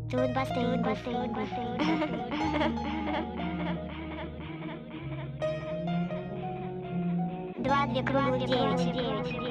Тут бассейн. 2 круглых 9.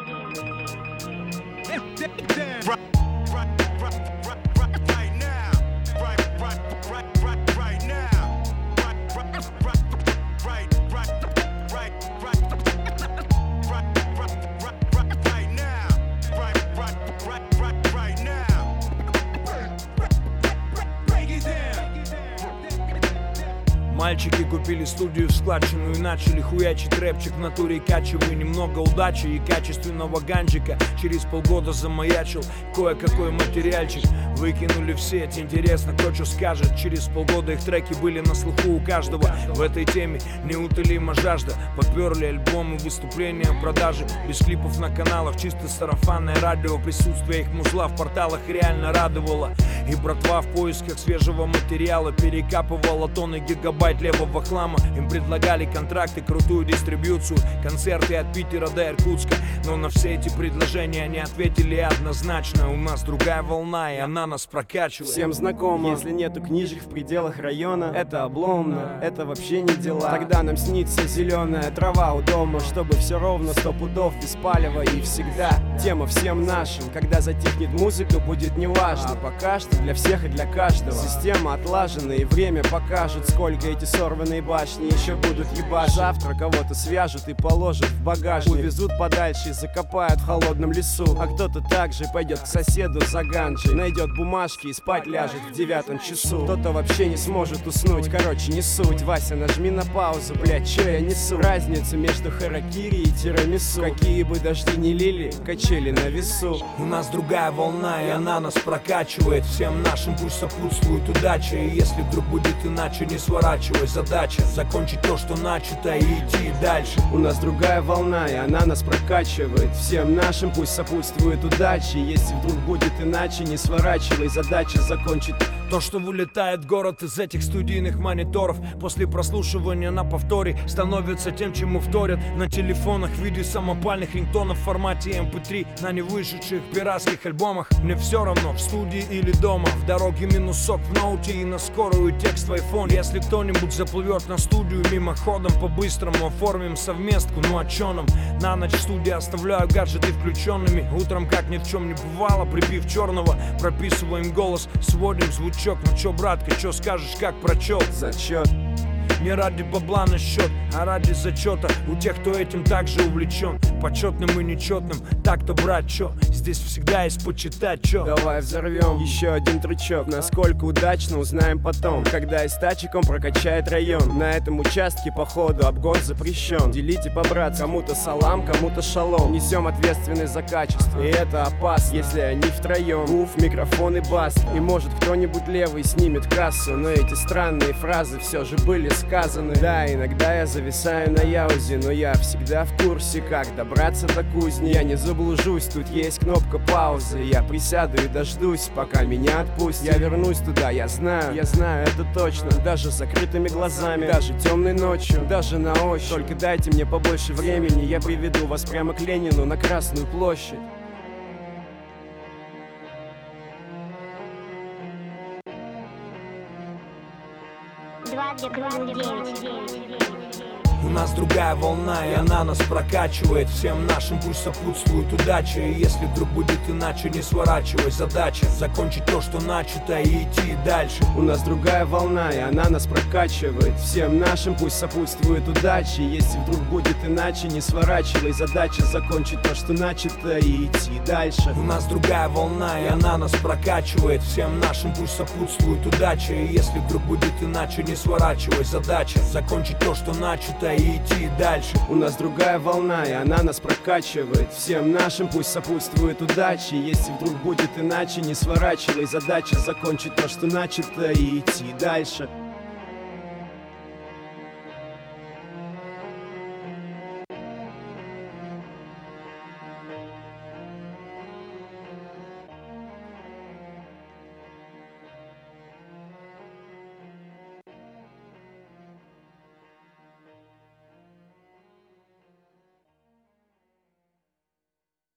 Мальчики купили студию в складчину и начали хуячить рэпчик в натуре, качивая немного удачи и качественного ганджика. Через полгода замаячил кое-какой материальчик. Выкинули в сеть, интересно, кто что скажет. Через полгода их треки были на слуху у каждого. В этой теме неутолима жажда. Поперли альбомы, выступления, продажи. Без клипов на каналах, чисто сарафанное радио. Присутствие их музла в порталах реально радовало. И братва в поисках свежего материала перекапывала тонны гигабайт левого хлама. Им предлагали контракты, крутую дистрибьюцию, концерты от Питера до Иркутска. Но на все эти предложения они ответили однозначно: у нас другая волна, и она нас прокачивает. Всем знакомо, если нету книжек в пределах района, это обломно, это вообще не дела. Тогда нам снится зеленая трава у дома, чтобы все ровно 100 пудов без палева и всегда. Тема всем нашим, когда затихнет музыка, будет неважно. А пока что для всех и для каждого система отлажена, и время покажет, сколько эти сорванные башни еще будут ебать. Завтра кого-то свяжут и положат в багажник, увезут подальше и закопают в холодном лесу. А кто-то также пойдет к соседу за ганджей, найдет бумажки и спать ляжет в 9 часу. Кто-то вообще не сможет уснуть, короче не суть. Вася, нажми на паузу, блять, чё я несу? Разница между харакири и тирамису. Какие бы дожди не лили, качели на весу. У нас другая волна, и она нас прокачивает. Всем нашим пусть сопутствует удача. И если вдруг будет иначе, не сворачивай. Задача закончить то, что начато, и идти дальше. У нас другая волна, и она нас прокачивает. Всем нашим пусть сопутствует удача. Если вдруг будет иначе, не сворачивай. Задача закончить то, что вылетает в город из этих студийных мониторов. После прослушивания на повторе становится тем, чему вторят на телефонах в виде самопальных рингтонов в формате MP3 на невышедших пиратских альбомах. Мне все равно, в студии или дома, в дороге минусок в ноуте и на скорую текст в iPhone. Если кто-нибудь заплывет на студию мимоходом, по-быстрому оформим совместку. Ну а чё нам? На ночь в студии оставляю гаджеты включенными. Утром, как ни в чем не бывало, припив черного, прописываем голос, сводим звучок. Ну чё, братка, чё скажешь, как прочел? Зачет. Не ради бабла на счет, а ради зачета у тех, кто этим также увлечен. Почетным и нечетным, так-то, брат, чё? Здесь всегда есть почитать, чё? Давай взорвем еще один трючок. Насколько удачно, узнаем потом, когда и с тачиком прокачает район. На этом участке, походу, обгон запрещен. Делите по-братски, кому-то салам, кому-то шалом. Несем ответственность за качество, и это опасно, если они втроем. Уф, микрофон и бас. И может кто-нибудь левый снимет кассу. Но эти странные фразы все же были сказаны. Да, иногда я зависаю на яузе, но я всегда в курсе, как добраться до кузни. Я не заблужусь, тут есть кнопка паузы. Я присяду и дождусь, пока меня отпустят. Я вернусь туда, я знаю это точно. Даже с закрытыми глазами, даже темной ночью, даже на ощупь. Только дайте мне побольше времени, я приведу вас прямо к Ленину на Красную площадь. Две круглых 9. У нас другая волна, и она нас прокачивает. Всем нашим пусть сопутствует удача. И если вдруг будет иначе, не сворачивай. Задача закончить то, что начато, и идти дальше. У нас другая волна, и она нас прокачивает. Всем нашим пусть сопутствует удача. Если вдруг будет иначе, не сворачивай. Задача закончить то, что начато, и идти дальше. У нас другая волна, и она нас прокачивает. Всем нашим пусть сопутствует удача. И если вдруг будет иначе, не сворачивай. Задача закончить то, что начато, и идти дальше. У нас другая волна, и она нас прокачивает. Всем нашим пусть сопутствует удача. Если вдруг будет иначе, не сворачивай. Задача закончить то, что начато, и идти дальше.